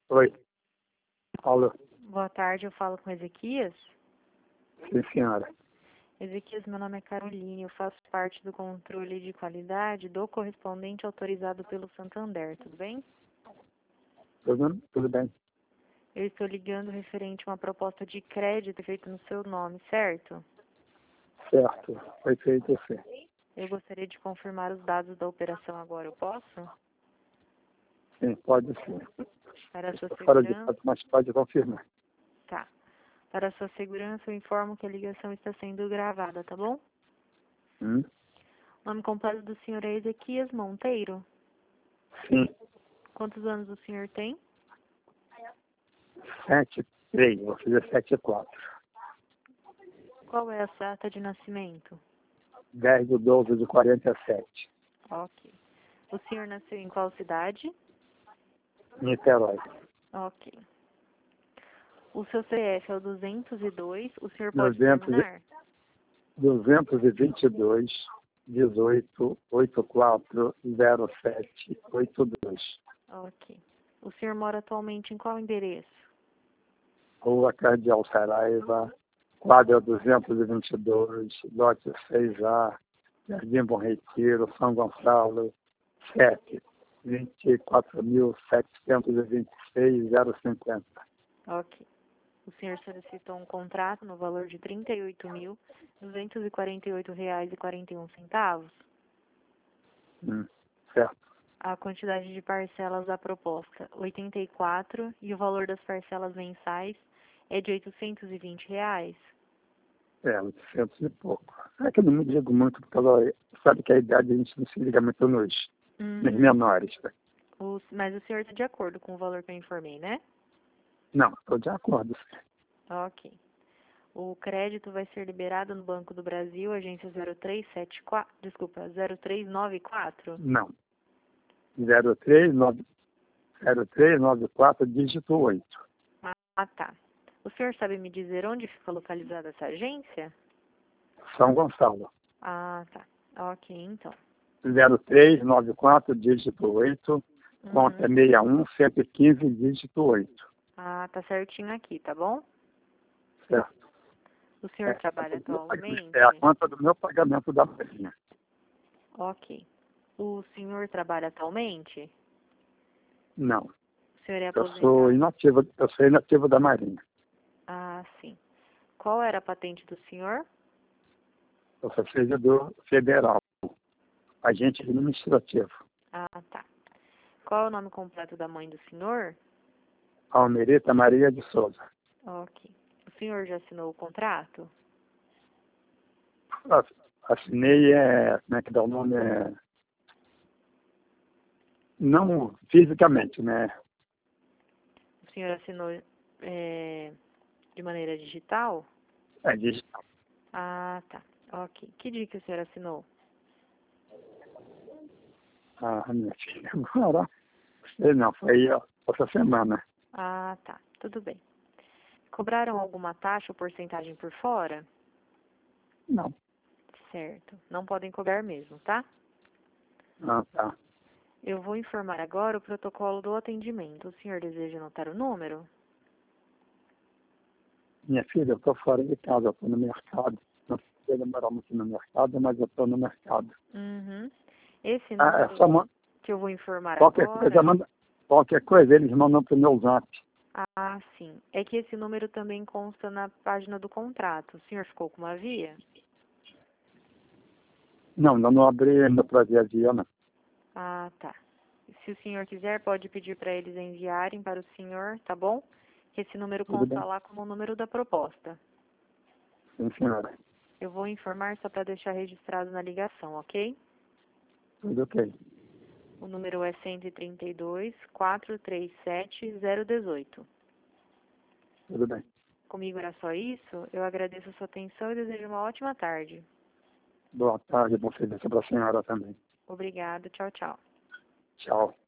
Oi. Alô. Boa tarde, eu falo com Ezequias. Sim, senhora. Ezequias, meu nome é Caroline, eu faço parte do controle de qualidade do correspondente autorizado pelo Santander, tudo bem? Tudo bem? Eu estou ligando referente a uma proposta de crédito feita no seu nome, certo? Certo. Foi feito assim. Eu gostaria de confirmar os dados da operação agora, eu posso? Sim, pode sim. Para a sua Estou fora de segurança... foto, mas pode confirmar. Tá. Para a sua segurança, eu informo que a ligação está sendo gravada, tá bom? Hum? O nome completo do senhor é Ezequias Monteiro. Sim. Quantos anos o senhor tem? 7-3, vou fazer 7-4. Qual é a data de nascimento? 10/12/47. Ok. O senhor nasceu em qual cidade? Niterói. Ok. O seu CF é o 202. O senhor pode 200, terminar? 222 18 84 07 82. Ok. O senhor mora atualmente em qual endereço? Rua Cardeal Saraiva, quadra 222, lote 6A, Jardim Bom Retiro, São Gonçalo, 7, 24.726,050. Ok. O senhor solicitou um contrato no valor de R$ 38.248,41. Certo. A quantidade de parcelas da proposta, 84, e o valor das parcelas mensais é de R$ 820. 800 e pouco. É que eu não me digo muito, porque ela sabe que a idade a gente não se liga muito nos menores. Né? Mas o senhor está de acordo com o valor que eu informei, né? Não, estou de acordo. Ok. O crédito vai ser liberado no Banco do Brasil, agência 0374, desculpa, 0394? Não. 0394, dígito 8. Ah, tá. O senhor sabe me dizer onde fica localizada essa agência? São Gonçalo. Ah, tá. Ok, então. 0394, dígito 8, conta 61 115, dígito 8. Ah, tá certinho aqui, tá bom? Certo. O senhor trabalha atualmente? É a conta do meu pagamento da Marinha. Ok. O senhor trabalha atualmente? Não. O senhor é Eu sou aposentado? inativo da Marinha. Ah, sim. Qual era a patente do senhor? Eu sou servidor federal, agente administrativo. Ah, tá. Qual é o nome completo da mãe do senhor? Almerita Maria de Souza. Ok. O senhor já assinou o contrato? Assinei, como é que dá o nome? Não fisicamente, né? O senhor assinou de maneira digital? É digital. Ah, tá. Ok. Que dia que o senhor assinou? Minha filha, agora, sei não, foi essa semana. Ah, tá. Tudo bem. Cobraram alguma taxa ou porcentagem por fora? Não. Certo. Não podem cobrar mesmo, tá? Tá. Eu vou informar agora o protocolo do atendimento. O senhor deseja anotar o número? Minha filha, eu estou fora de casa, eu estou no mercado. Não sei demorar muito no mercado, mas eu estou no mercado. Esse número que eu vou informar agora... Qualquer coisa, eles mandam para o meu zap. Ah, sim. É que esse número também consta na página do contrato. O senhor ficou com uma via? Não, não abri ainda para via, não. Ah, tá. Se o senhor quiser, pode pedir para eles enviarem para o senhor, tá bom? Esse número consta lá como o número da proposta. Sim, senhora. Eu vou informar só para deixar registrado na ligação, ok? Tudo ok. O número é 132-437-018. Tudo bem. Comigo era só isso. Eu agradeço a sua atenção e desejo uma ótima tarde. Boa tarde, bom serviço para a senhora também. Obrigada. Tchau, tchau. Tchau.